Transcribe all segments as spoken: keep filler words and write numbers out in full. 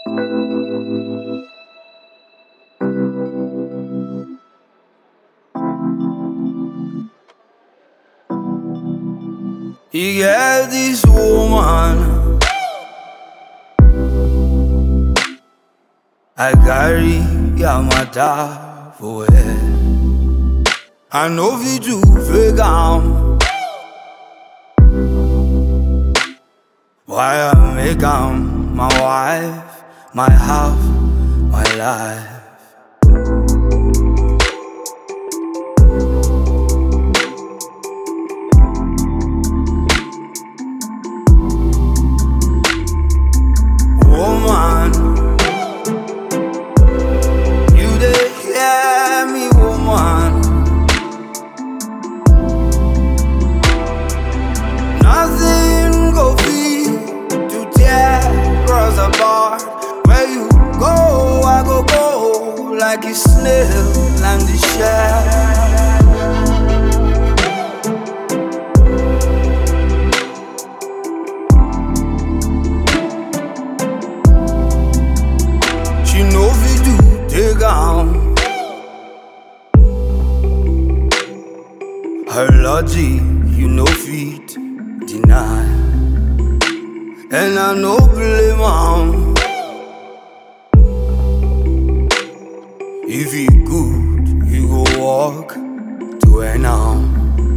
You get this woman I carry your matter for head. I know if you do fake am, why I make am my wife, my half, my life. Woman, you dey hear me, woman? Nothing go fit to tear us apart. Where you go, I go go, like a snail and the shell. She know fi do take am. Her logic you know fit deny, and I no blame am. If he good, you go walk to an arm.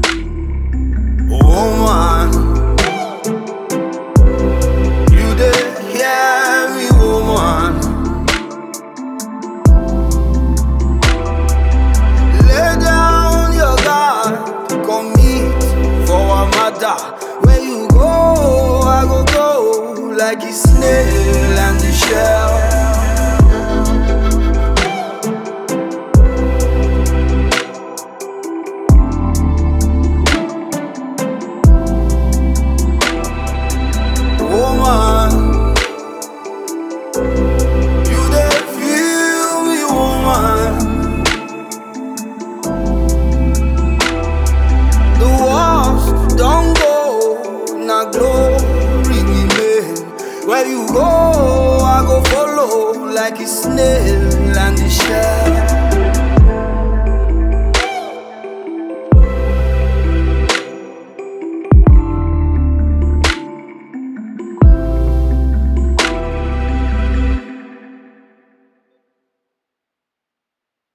Woman, you dey hear me, woman? Lay down your guard, commit for a matter. Where you go, I go go, like a snail and the shell. Woman, you dey feel me, woman? The worst don't go, na glory remain. Where you go, I go follow, like a snail and the shell.